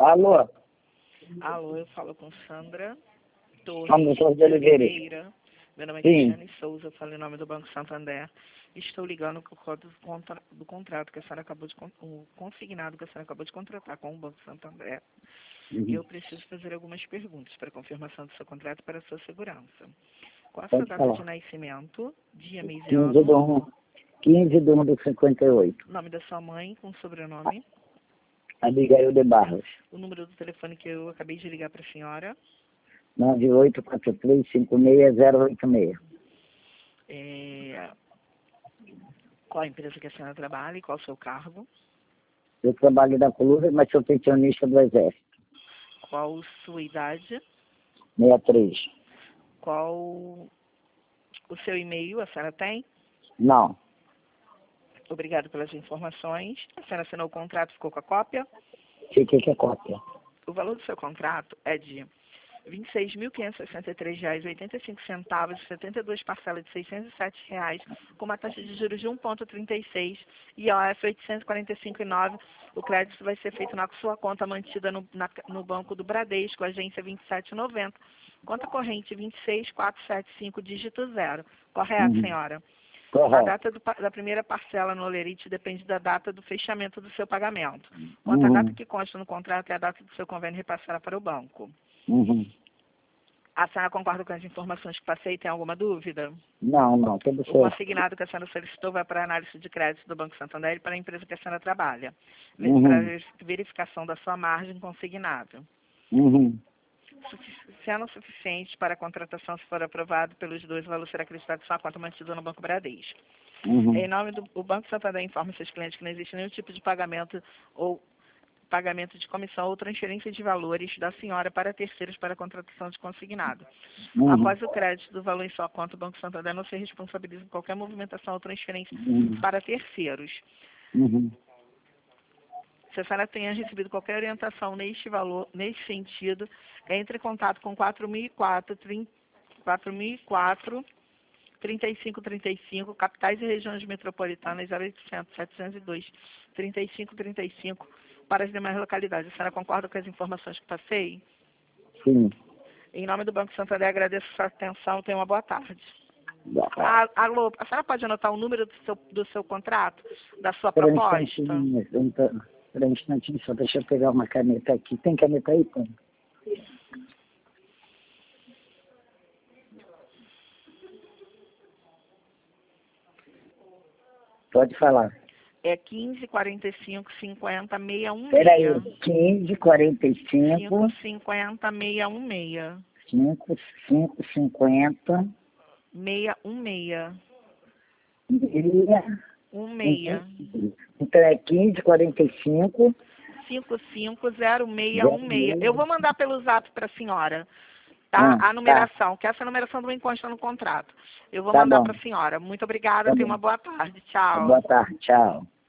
Alô? Alô, eu falo com Sandra Sandra Torres de Oliveira. Oliveira. Meu nome é Sim. Cristiane Souza, eu falo em nome do Banco Santander. Estou ligando com o código do contrato que a senhora acabou de o consignado que a senhora acabou de contratar com o Banco Santander. E eu preciso fazer algumas perguntas para confirmação do seu contrato e para a sua segurança. Qual a sua Pode data falar. de nascimento, dia, mês e 15 de ano? 1, 15 de 1 de 58. Nome da sua mãe com sobrenome? Abigail de Barros. O número do telefone que eu acabei de ligar para a senhora? 9843-56086. Qual a empresa que a senhora trabalha e qual o seu cargo? Eu trabalho da Coluna, mas sou pensionista do Exército. Qual sua idade? 63. Qual o seu e-mail? A senhora tem? Não. Obrigado pelas informações. A senhora assinou o contrato, ficou com a cópia? Fiquei com a cópia. O valor do seu contrato é de R$ 26.563,85, 72 parcelas de R$ 607, com uma taxa de juros de 1,36 e IOF 845,9. O crédito vai ser feito na sua conta mantida no Banco do Bradesco, agência 2790, conta corrente 26475, dígito 0. Correto, senhora? A Correto. data da primeira parcela no Olerite depende da data do fechamento do seu pagamento. Quanto à data que consta no contrato é a data do seu convênio repassará para o banco. A senhora concorda com as informações que passei? Tem alguma dúvida? Não, tudo O certo. consignado que a senhora solicitou vai para a análise de crédito do Banco Santander e para a empresa que a senhora trabalha. Para verificação da sua margem consignada. Sendo suficiente para a contratação, se for aprovado pelos dois, o valor será acreditado em sua conta mantida no Banco Bradesco. Em nome do Banco Santander, informa seus clientes que não existe nenhum tipo de pagamento ou pagamento de comissão ou transferência de valores da senhora para terceiros para a contratação de consignado. Após o crédito do valor em sua conta, o Banco Santander não se responsabiliza por qualquer movimentação ou transferência para terceiros. Se a senhora tenha recebido qualquer orientação neste sentido, entre em contato com 4004 3535, capitais e regiões metropolitanas, 0800 702 3535, para as demais localidades. A senhora concorda com as informações que passei? Sim. Em nome do Banco Santander, agradeço a sua atenção. Tenha uma boa tarde. Boa tarde. Alô, a senhora pode anotar o número do seu contrato, da sua Espera um proposta? instantinho, espera um instantinho, só deixa eu pegar uma caneta aqui. Tem caneta aí, pô? Pode falar. É 1545-50-616. Peraí, 1545 550-616. 5550 616. 16. Então é 1545 550616. Eu vou mandar pelo zap para a senhora, tá? A numeração, que essa numeração não consta no contrato. Eu vou mandar para a senhora. Muito obrigada, tenha uma boa tarde. Tchau. Boa tarde, tchau.